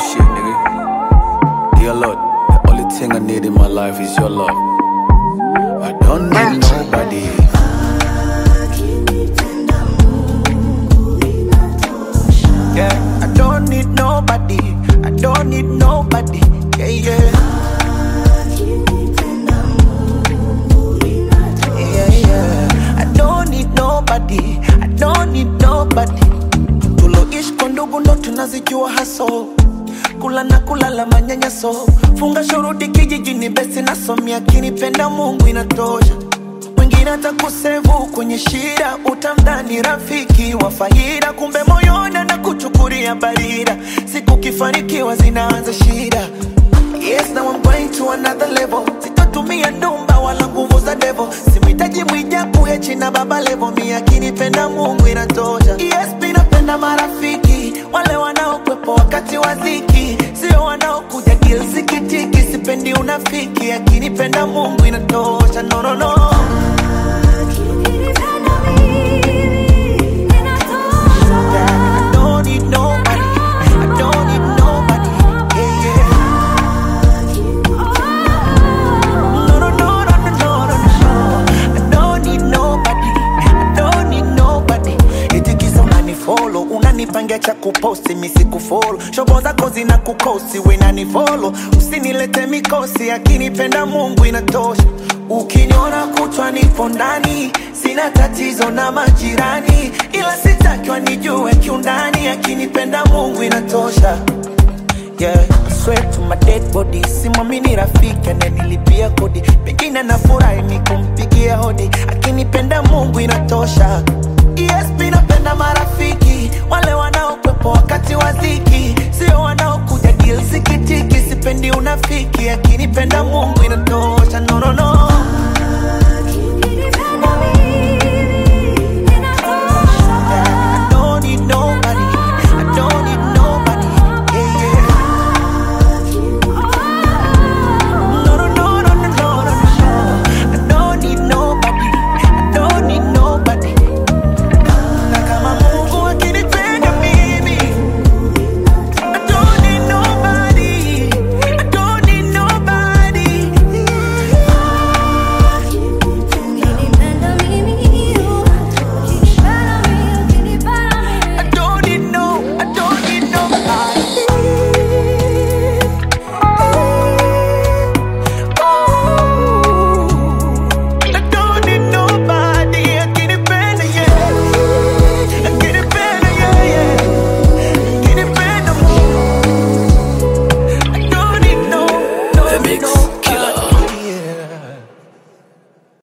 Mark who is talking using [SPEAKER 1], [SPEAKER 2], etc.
[SPEAKER 1] shit, nigga. Dear Lord, the only thing I need in my life is your love. I don't need nobody. Yeah, I don't need nobody. I don't need nobody. Yeah, yeah. Yeah, yeah. I don't need nobody. I don't need nobody. Tuloishi kwa ndugu ndo tunazijua haso. Kula na kulala manyanyaso. Funga shuruti kijijini besi nasomia kinipenda Mungu inatosha. Mwingine atakusevu kwenye shida, utamdhani rafiki wa faida, kumbe moyoni na kuchukulia barida. Siku kifanikiwa zinaanza shida. Yes, now I'm going to another level. Sitatumia ndumba wala nguvu za devil. Simhitaji mwijaku hechi na baba level. Mimi akinipenda Mungu inatosha. Yes, mimi napenda marafiki wale wanaokwepo wakati wa dhiki, sio wanaokuja gilzi kitiki. Sipendi unafiki, akinipenda Mungu inatosha. No, no, no. I don't need nobody. I don't need nobody. Yeah, yeah. No, no, no, no, no, no, no. I don't need nobody. I don't need nobody. Itikiza unanifollow, unanipangia cha kuposti, mimi sikufollow. Shobo zako zina kukosi, we nanifollow. Usinilete mikosi, akinipenda Mungu inatosha. Ukiniona kutwa nipo ndani, sina tatizo na majirani, ila sitaki wanijue kiundani, akinipenda Mungu inatosha. Yeah, I swear to my dead body, simwamini rafiki ananilipia kodi. Pengine nafurahi nikumpigia hodi, akinipenda Mungu inatosha. Yes, mimi napenda marafiki wale wanaokwepo wakati wa dhiki, sio wanaokuja deal sikitiki. Sipendi unafiki, akinipenda Mungu inatosha. No, no, no.